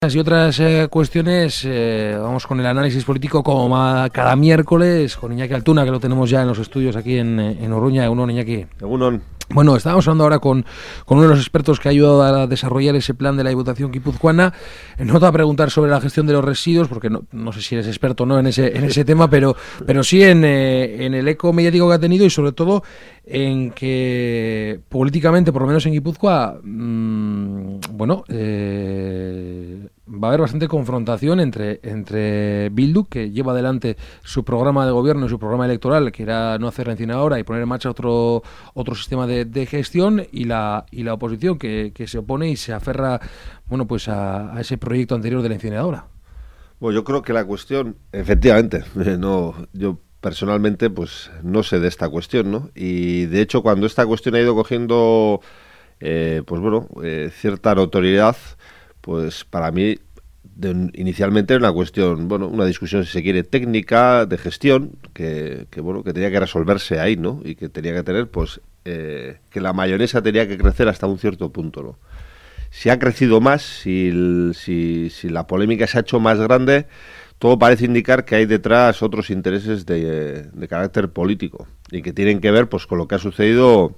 Y otras cuestiones, vamos con el análisis político como cada miércoles con Iñaki Altuna, que lo tenemos ya en los estudios aquí en Oruña. Egunon, Iñaki. Egunon. Bueno, estábamos hablando ahora con uno de los expertos que ha ayudado a desarrollar ese plan de la Diputación guipuzcoana. No te voy a preguntar sobre la gestión de los residuos, porque no sé si eres experto o no en ese tema, pero sí en el eco mediático que ha tenido y sobre todo en que políticamente, por lo menos en Guipúzcoa, va a haber bastante confrontación entre Bildu, que lleva adelante su programa de gobierno y su programa electoral, que era no hacer la incineradora y poner en marcha otro sistema de gestión, y la oposición que se opone y se aferra a ese proyecto anterior de la incineradora. Bueno, yo creo que la cuestión, efectivamente, yo personalmente pues no sé de esta cuestión, ¿no? Y de hecho cuando esta cuestión ha ido cogiendo cierta notoriedad, pues para mí inicialmente era una cuestión, una discusión, si se quiere, técnica, de gestión, que tenía que resolverse ahí, ¿no? Y que tenía que tener, que la mayonesa tenía que crecer hasta un cierto punto, ¿no? Si ha crecido más, si la polémica se ha hecho más grande, todo parece indicar que hay detrás otros intereses de carácter político y que tienen que ver pues con lo que ha sucedido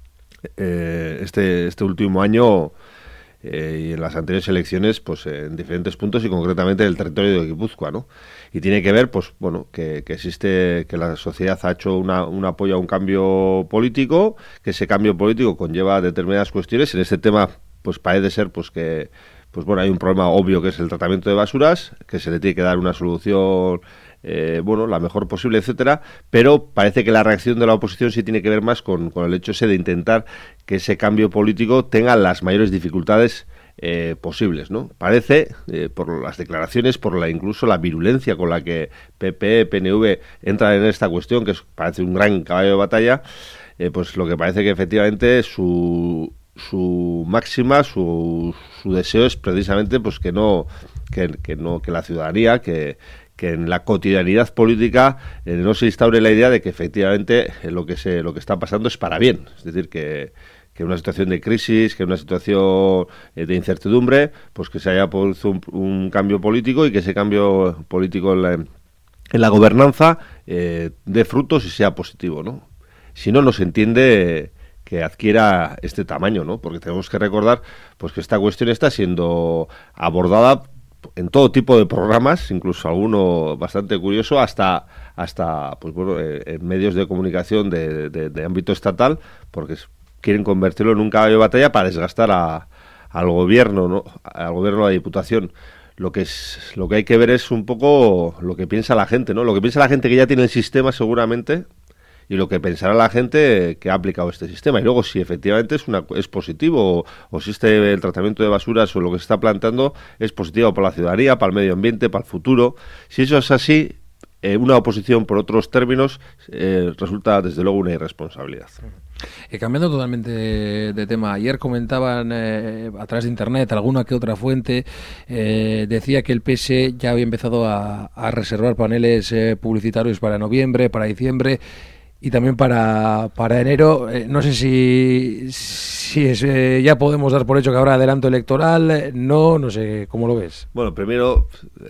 este último año y en las anteriores elecciones, pues en diferentes puntos y concretamente en el territorio de Guipúzcoa, ¿no? Y tiene que ver, que existe, que la sociedad ha hecho un apoyo a un cambio político, que ese cambio político conlleva determinadas cuestiones. En este tema, pues parece ser, que hay un problema obvio, que es el tratamiento de basuras, que se le tiene que dar una solución la mejor posible, etcétera, pero parece que la reacción de la oposición sí tiene que ver más con el hecho ese de intentar que ese cambio político tenga las mayores dificultades posibles, ¿no? Parece, por las declaraciones, incluso la virulencia con la que PP, PNV entran en esta cuestión, que parece un gran caballo de batalla, pues lo que parece que efectivamente su máxima, su deseo es precisamente que la ciudadanía, que en la cotidianidad política no se instaure la idea de que efectivamente lo que está pasando es para bien. Es decir, que en una situación de crisis, que en una situación de incertidumbre, pues que se haya producido un cambio político y que ese cambio político en la gobernanza dé frutos y sea positivo, ¿no? Si no, no se entiende que adquiera este tamaño, ¿no? Porque tenemos que recordar que esta cuestión está siendo abordada en todo tipo de programas, incluso alguno bastante curioso, hasta en medios de comunicación de ámbito estatal, porque quieren convertirlo en un caballo de batalla para desgastar al gobierno, ¿no? Al gobierno de la Diputación. Lo que hay que ver es un poco lo que piensa la gente, ¿no? Lo que piensa la gente que ya tiene el sistema seguramente, y lo que pensará la gente que ha aplicado este sistema. Y luego, si efectivamente es positivo, o si el tratamiento de basuras o lo que se está planteando es positivo para la ciudadanía, para el medio ambiente, para el futuro. Si eso es así, una oposición por otros términos resulta desde luego una irresponsabilidad. Cambiando totalmente de tema, ayer comentaban a través de internet, alguna que otra fuente decía que el PS ya había empezado a reservar paneles publicitarios para noviembre, para diciembre y también para enero. No sé si ya podemos dar por hecho que habrá adelanto electoral. No sé, ¿cómo lo ves? Bueno, primero,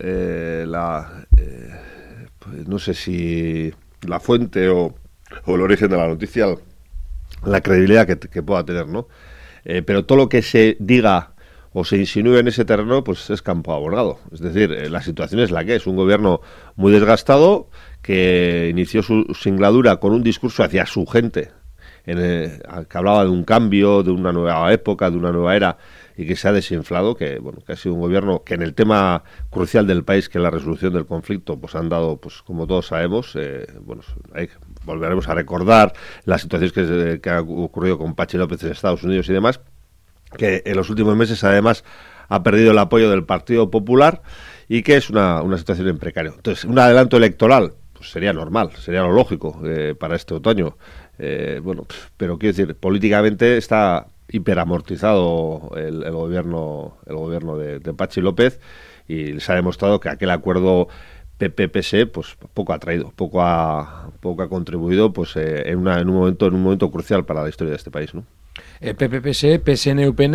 no sé si la fuente o el origen de la noticia, la credibilidad que pueda tener, ¿no? Pero todo lo que se diga o se insinúe en ese terreno, pues es campo abonado. Es decir, la situación es la que es. Un gobierno muy desgastado, que inició su singladura con un discurso hacia su gente, que hablaba de un cambio, de una nueva época, de una nueva era, y que se ha desinflado, que ha sido un gobierno que en el tema crucial del país, que es la resolución del conflicto, pues han dado, como todos sabemos, volveremos a recordar las situaciones que han ocurrido con Patxi López en Estados Unidos y demás, que en los últimos meses además ha perdido el apoyo del Partido Popular y que es una situación en precario. Entonces, un adelanto electoral pues sería normal, sería lo lógico para este otoño. Pero quiero decir, políticamente está hiperamortizado el gobierno de Patxi López, y se ha demostrado que aquel acuerdo PP-PSE pues poco ha traído, poco ha contribuido en un momento crucial para la historia de este país, ¿no? PP-PSE, PSN-UPN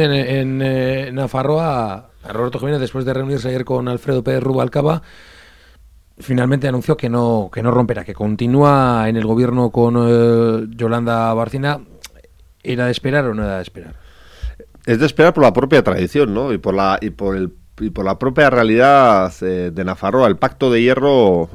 en Nafarroa, a Roberto Jiménez, después de reunirse ayer con Alfredo Pérez Rubalcaba, finalmente anunció que no romperá, que continúa en el gobierno con Yolanda Bárcena. ¿Era de esperar o no era de esperar? Es de esperar por la propia tradición, ¿no? Y por la propia realidad de Nafarroa, el pacto de hierro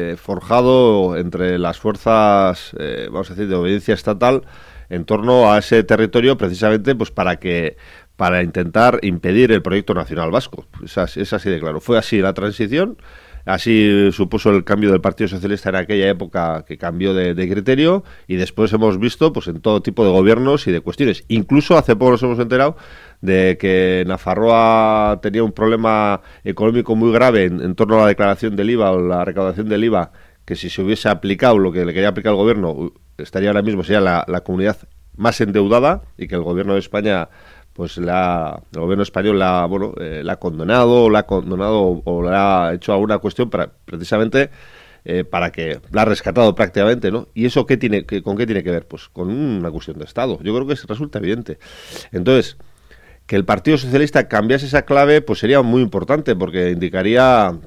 forjado entre las fuerzas, vamos a decir, de obediencia estatal en torno a ese territorio, precisamente pues para intentar impedir el proyecto nacional vasco. Es así de claro. Fue así la transición. Así supuso el cambio del Partido Socialista en aquella época, que cambió de criterio, y después hemos visto pues en todo tipo de gobiernos y de cuestiones. Incluso hace poco nos hemos enterado de que Nafarroa tenía un problema económico muy grave en torno a la declaración del IVA o la recaudación del IVA, que si se hubiese aplicado lo que le quería aplicar el gobierno, estaría ahora mismo, sería la comunidad más endeudada, y que el gobierno de España pues el gobierno español la ha condenado o le ha hecho alguna cuestión precisamente para que la ha rescatado prácticamente, ¿no? ¿Y eso con qué tiene que ver? Pues con una cuestión de Estado. Yo creo que resulta evidente. Entonces, que el Partido Socialista cambiase esa clave, pues sería muy importante, porque indicaría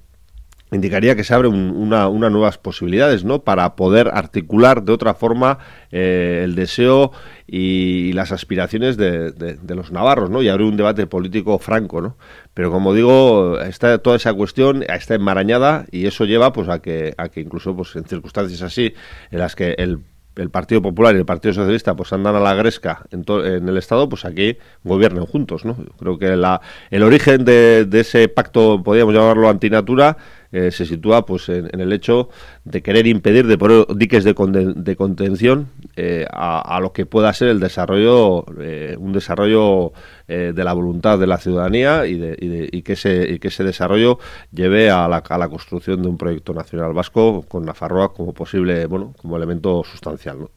que se abren unas nuevas posibilidades, ¿no? Para poder articular de otra forma el deseo y las aspiraciones de los navarros, ¿no? Y abrir un debate político franco, ¿no? Pero como digo, toda esa cuestión está enmarañada, y eso lleva pues a que incluso pues en circunstancias así en las que el Partido Popular y el Partido Socialista pues andan a la gresca en el Estado, pues aquí gobiernen juntos, ¿no? Creo que el origen de ese pacto, podríamos llamarlo antinatura, se sitúa pues en el hecho de querer impedir, de poner diques de contención a lo que pueda ser el desarrollo, un desarrollo de la voluntad de la ciudadanía, y que ese desarrollo lleve a la construcción de un proyecto nacional vasco con Nafarroa como posible, como elemento sustancial, ¿no?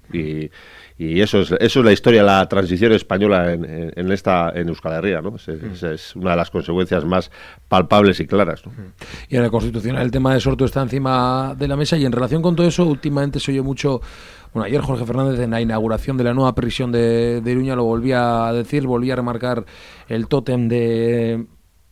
Y eso es la historia de la transición española en Euskal Herria, ¿no? Es una de las consecuencias más palpables y claras, ¿no? Y en la Constitucional el tema de Sortu está encima de la mesa, y en relación con todo eso últimamente se oye mucho. Bueno, ayer Jorge Fernández, en la inauguración de la nueva prisión de Iruña, lo volvía a decir, volvía a remarcar el tótem de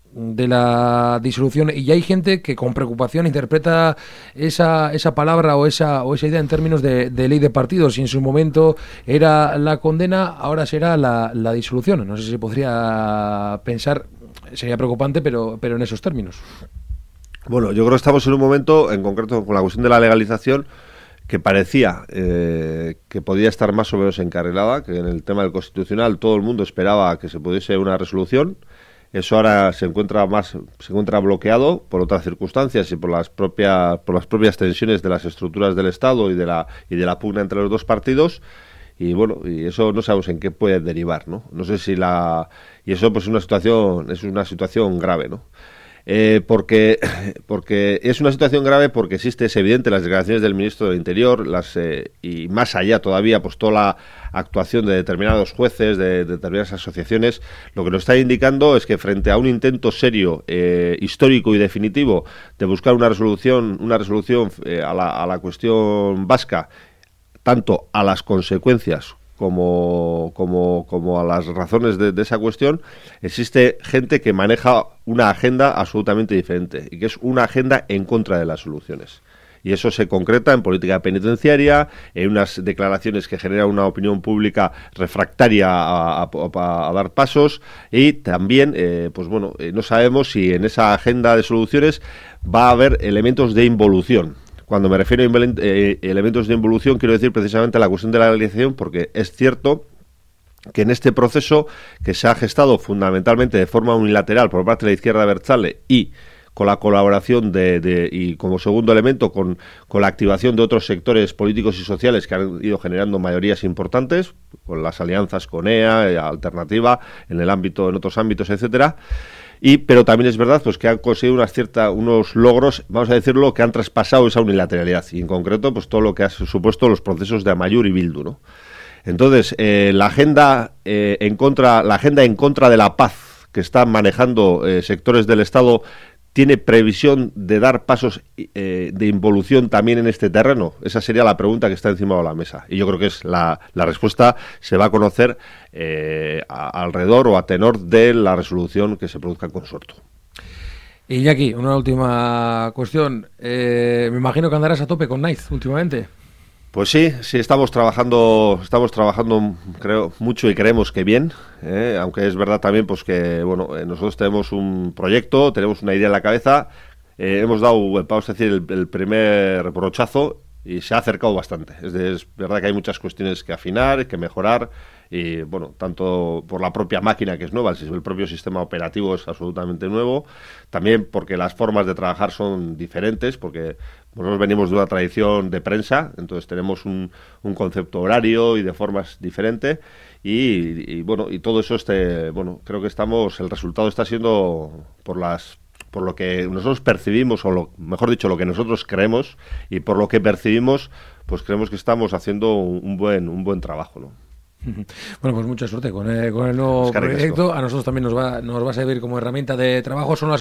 la disolución, y hay gente que con preocupación interpreta esa palabra o esa idea en términos de ley de partidos. Si en su momento era la condena, ahora será la disolución. No sé si se podría pensar, sería preocupante, pero en esos términos. Bueno, yo creo que estamos en un momento, en concreto con la cuestión de la legalización, que parecía que podía estar más o menos encarrilada, que en el tema del Constitucional todo el mundo esperaba que se pudiese una resolución. Eso ahora se encuentra bloqueado por otras circunstancias y por las propias tensiones de las estructuras del Estado y de la pugna entre los dos partidos. Y bueno, y eso no sabemos en qué puede derivar, ¿no? No sé si y eso pues es una situación grave, ¿no? Porque es una situación grave, porque es evidente las declaraciones del ministro del Interior, y más allá todavía pues toda la actuación de determinados jueces, de determinadas asociaciones. Lo que nos está indicando es que frente a un intento serio, histórico y definitivo de buscar una resolución a la cuestión vasca, tanto a las consecuencias como a las razones de esa cuestión, existe gente que maneja una agenda absolutamente diferente, y que es una agenda en contra de las soluciones. Y eso se concreta en política penitenciaria, en unas declaraciones que generan una opinión pública refractaria a dar pasos, y también, no sabemos si en esa agenda de soluciones va a haber elementos de involución. Cuando me refiero a elementos de involución, quiero decir precisamente la cuestión de la legalización, porque es cierto que en este proceso, que se ha gestado fundamentalmente de forma unilateral por parte de la izquierda abertzale, y con la colaboración y como segundo elemento con la activación de otros sectores políticos y sociales que han ido generando mayorías importantes, con las alianzas con EA, Alternativa, en otros ámbitos, etcétera. Pero también es verdad pues que han conseguido unos logros, vamos a decirlo, que han traspasado esa unilateralidad, y en concreto pues todo lo que ha supuesto los procesos de Amaiur y Bildu, ¿no? Entonces, la agenda en contra de la paz que están manejando sectores del Estado ¿tiene previsión de dar pasos de involución también en este terreno? Esa sería la pregunta que está encima de la mesa. Y yo creo que es la respuesta se va a conocer alrededor o a tenor de la resolución que se produzca en Consorto. Iñaki, una última cuestión. Me imagino que andarás a tope con Naiz últimamente. Pues sí, estamos trabajando, creo, mucho y creemos que bien, aunque es verdad también pues que, bueno, nosotros tenemos un proyecto, tenemos una idea en la cabeza, hemos dado, vamos a decir, el primer brochazo y se ha acercado bastante. Es verdad que hay muchas cuestiones que afinar, que mejorar, y bueno, tanto por la propia máquina que es nueva, el propio sistema operativo es absolutamente nuevo, también porque las formas de trabajar son diferentes, porque nosotros venimos de una tradición de prensa, entonces tenemos un concepto horario y de formas diferente, y bueno, y todo eso bueno, creo que el resultado está siendo por lo que nosotros percibimos, o mejor dicho, lo que nosotros creemos, y por lo que percibimos, pues creemos que estamos haciendo un buen trabajo, ¿no? Bueno, pues mucha suerte con el nuevo proyecto. A nosotros también nos va a servir como herramienta de trabajo. Son las